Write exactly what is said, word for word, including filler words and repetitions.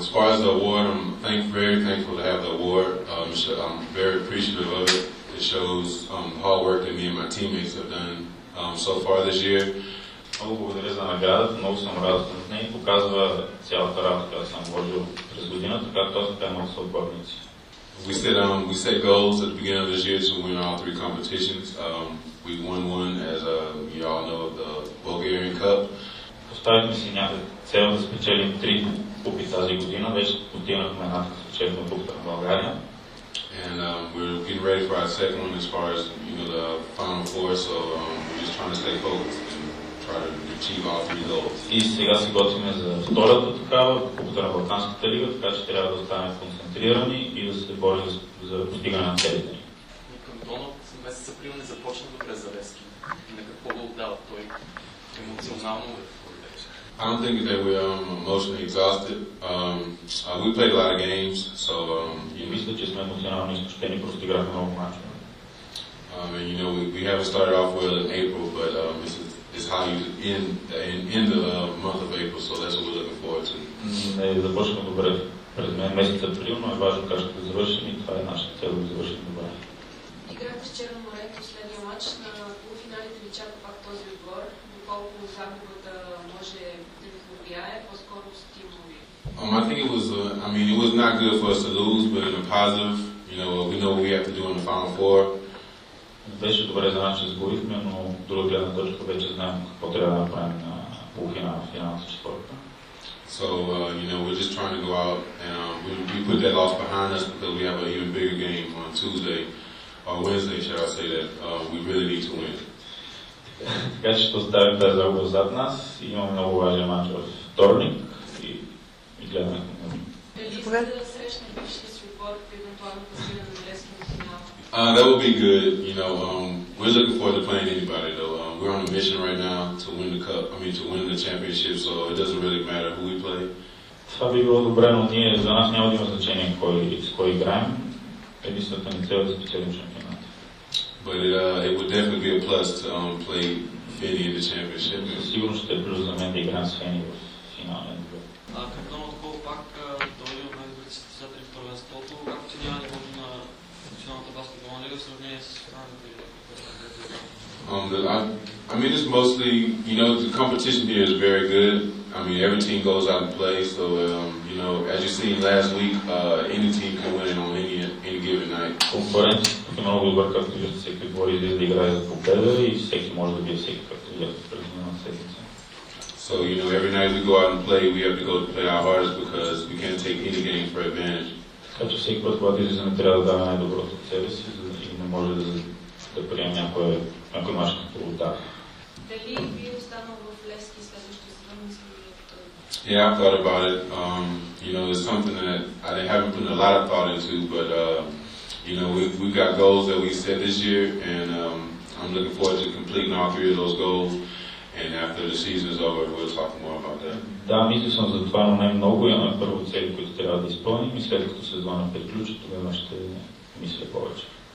far as the award, I'm thank, very thankful to have the award. Um, I'm very appreciative of it. It shows um, hard work that me and my teammates have done um, so far this year. Много благодаря за наградата, много съм радостен от нея и показва цялата работа, която съм вложил през годината, както аз така моите съотборници. We set um, we set goals at the beginning of this year to win all three competitions. Um, we won one, as uh, you all know, of the Bulgarian Cup. Поставихме си някаква цел да спечелим три купи тази година. Вече постигнахме едната, спечелихме купата на България. And um, we're getting ready for our second one as far as, you know, the Final Four. So um, we're just trying to stay focused and try to achieve all three goals. И сега се готвим за втората такава, купата на Балканската лига, така че трябва да останем концентрирани и да се борим за, за постигане на целите ни. Кантонът месец април не започна добре за Левски. На какво го отдава той емоционално? I don't think that we're um, emotionally exhausted. Um, uh, we played a lot of games, so um, you know, мисля, че сме емоционално изтощени, просто играхме много мачове. Um, and you know, we, we haven't started off well in April, but um, this is, is how you end in, in the uh, month of April, so that's what we're looking forward to. Не започнахме добре през месец април, но е важно как ще завършим и това е нашата цел да завършим добре. Играхте с Черно море последния матч на полуфиналите ви чака пак този отбор. Доколко загубата може да ви повлияе, по-скоро стимули? Um, I think it was, uh, I mean, it was not good for us to lose, but in a positive, you know, we know what we have to do in the Final Four. Беше добре за нас, че сгубихме, но от друга гледна точка вече знаем какво трябва да направим на полуфинал, финал с четвърта. So, uh, you know, we're just trying to go out and um, we, we put that loss behind us because we have an even bigger game on Tuesday, or Wednesday, shall I say, that uh, we really need to win. Така че ще оставим тази загуба зад нас. Имаме много важен мач във вторник и, и гледаме на него. Дали искате да срещнете бившия си отбор при евентуално постигане на Левски на финал? Uh, that would be good. You know, um, we're looking forward to playing anybody, though. Um, we're on a mission right now to win the cup. I mean, to win the championship. So it doesn't really matter who we play. Това би било добре, но ние за нас няма да има значение кой, с кой играем. Единствената ни цел е да спечелим шампионата. But it, uh, it would definitely be a plus to um, play Фени in the championship. Със сигурност ще е плюс за мен да играем с Фени в финалния дуел. А Кантонът Кол пак той е от най-добрите състезатели в първенството. Как оценява нивото на националната баскетболна лига в сравнение с останалите лиги? Um, the, I, I mean, it's mostly, you know, the competition here is very good. I mean, every team goes out and plays. So, um, you know, as you seen last week, uh, any team can win on any any given night. Конкуренцията е много добър, както виждате, всеки отбор излиза да играе за победа и всеки може да бие всеки, както видяхте през миналата седмица. So, you know, every night we go out and play, we have to go to play our hardest because we can't take any game for advantage. Така че всеки път, когато излизаме, трябва да даме най-доброто от себе си и не може да, да приемем някой, някой мач като удар. Дали би останал в Левски следващия сезон, мисля ли това? Yeah, I've thought about it. Um, you know, it's something that I haven't put a lot of thought into, but, uh, you know, we, we've got goals that we set this year, and um, I'm looking forward to completing all three of those goals. And after the season is over, we'll talk more about that. Да, мисля съм за това, но не много. Имаме първо цели, които трябва да изпълним и след като сезона приключи, тогава ще мисля повече.